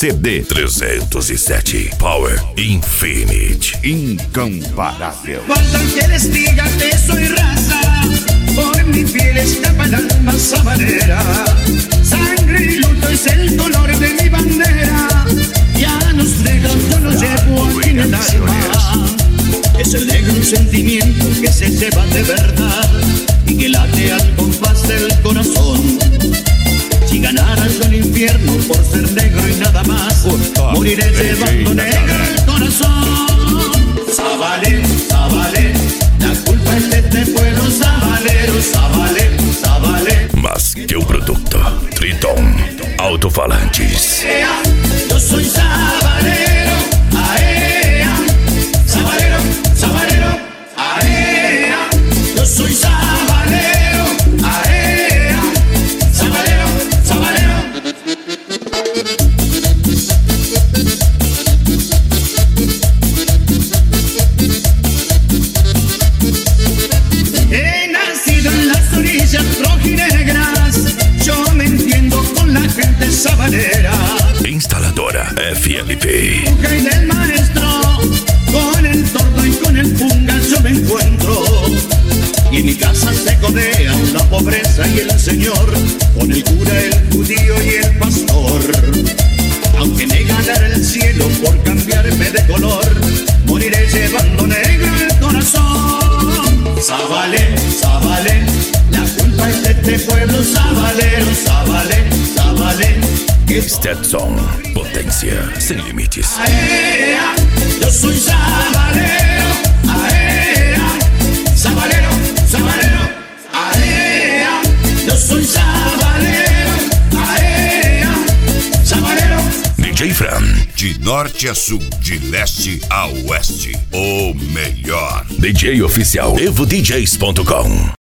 CD 307 Power Infinite. Incomparável. Cuando quieres diga que soy raza, por mi piel escapa el alma sabanera. Sangre y luto es el color de mi bandera. Ya los negros yo los llevo aquí en el alma. Es el negro un sentimiento que se lleva de verdad y que late al compás del corazón. Si ganara yo el infierno por ser negro y nada más, moriré llevando negro el corazón. Zabalé, Zabalé, la culpa es de este pueblo sabalero. Zabalé, Zabalé. Más que un producto, Triton Alto-Falantes. Yo soy sabalero, aea. Sabalero, sabalero, aea. Yo soy sabalero, aea. Sabalero, sabalero. He nacido en las orillas rojinegras. Yo me entiendo con la gente sabalera. Instaladora FLP. Y del maestro, con el tordo y con el punga yo me encuentro. Y en mi casa se codean la pobreza y el señor, con el cura, el judío y el pastor. Aunque me ganara el cielo por cambiarme de color, moriré llevando negro el corazón. Zabalé, Zabalé, la culpa es de este pueblo sabalero. Zabalé, Zabalé. Stetson, potencia sin límites. Aea, yo soy sabalero, aea, sabalero, sabalero, aea, yo soy sabalero, aea, sabalero. DJ Fran, de norte a sul, de leste a oeste, o melhor. DJ oficial EvoDJs.com.